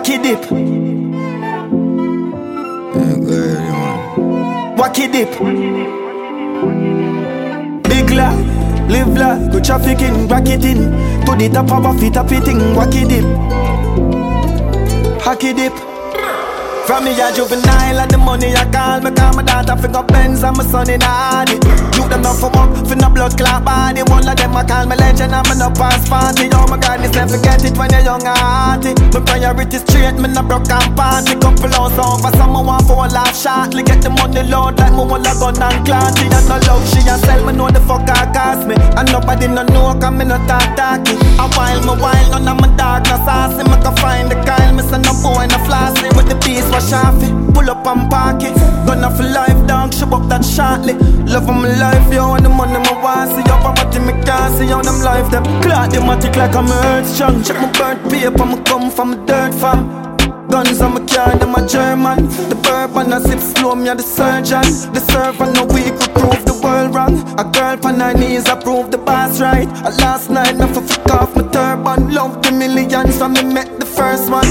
Wacky dip. Wacky dip. Big life, live life, go trafficking, rack it in. To the top of a fit up eating, wacky dip. Hacky dip. From me a juvenile and the money I call me call my daughter fi go Benz and my son in Hardy. You them not for work, fi no blood clot body. One of them I call me legend and me no pass 40. Oh my God, this never forget it when you're young and hearty. My priorities straight, me no broke and party. Couple hours over, someone want for a laugh shortly. Get the money load like me want a gun and clanty. And no love, she a sell me know the fuck I cost me. And nobody no know cause me no talky. A while, none of my dog no saucy. Me can find the Kyle, me say no boy no flossy. With the beast pull up and park it. Gonna for life, dog, show up that shortly. Love of my life, yo, and the money my want. See your poverty, me can't see how them life them. Clock them matic like I'm earth strong. Check my birth paper, me come from a dirt farm. Guns on my car, them a German. The bourbon I sip slow, me a the surgeon. The servant no weak, we prove the world wrong. A girl on her knees, I prove the boss right. Last night, I for fuck off my turban. Love the millions, so me met the first one.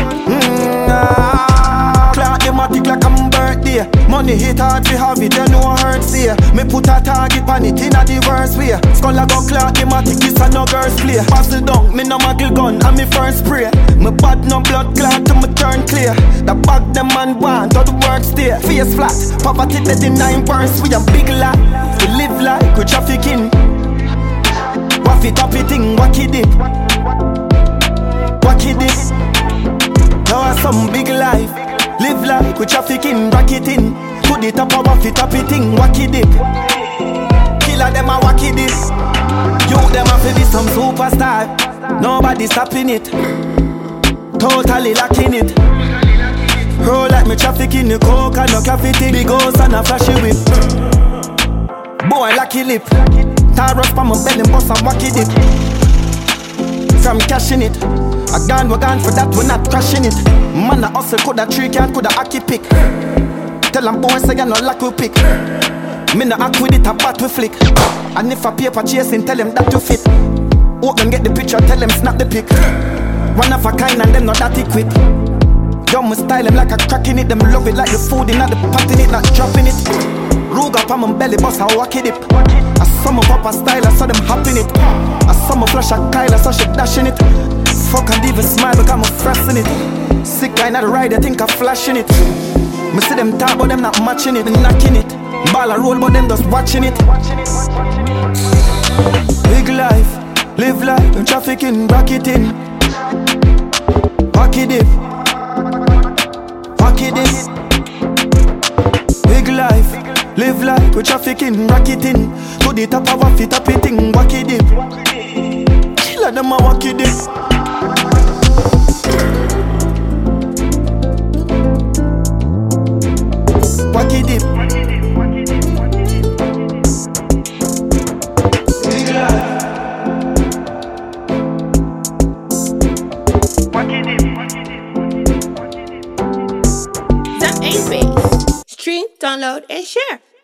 Clock them a tick like I'm birthday. Money hit hard fi have it, you know I hurt say. Me put a target on it in a the worst way. Skull a go clock them a tick, this a no girls play. Puzzle down, me no muggle gun and me first spray. Me bad no blood clot till me turn clear. The bag them man want, all the work stay. Face flat, poverty dead in 9 verse. We a big life, we live like we trafficking. Waff it up it thing, wacky dip. Wacky dip. Now I some big life. Live like we trafficking, rack it in. To the top of a fit up it thing, wacky dip. Killer them a wacky dip. You them a fi be some superstar. Nobody stopping it. Totally lacking it. Roll like me trafficking the coke and no coffee thing. Big house and a flashy whip. Boy lucky lip. Taros pa my belly bust and wacky dip. From cashing it. We gone for that, we not crashing it. Man a hustle, coulda 3 can, coulda hockey pick. Tell them boys say you no luck we pick. Me no act with it, a bat we flick. And if a paper chasing, tell them that you fit. Hope them get the picture, tell them snap the pic. One of a kind and them not that quick. Yo, me style them like a crack in it. Them love it like the food in, not the pot in it, not dropping it. Rug up on my belly, bust a wacky dip. I saw my papa style, I saw them hopping it. I saw my flash a Kyle, I saw she dashing it. Fuck and even smile because I'm frosting it. Sick guy not the ride, I think I'm flashing it. Me see them talk but them not matching it, knocking it. Ball a roll but them just watching it. Big life, live life, I'm trafficking, rack it in. Wacky dip. Wacky dip. Big life, live life, we trafficking, rack it in. To the top of a fit up it thing, wacky dip. Killer them a wacky dip. Wacky dip. Big life. Wacky dip. That ain't bass. Stream, download, and share.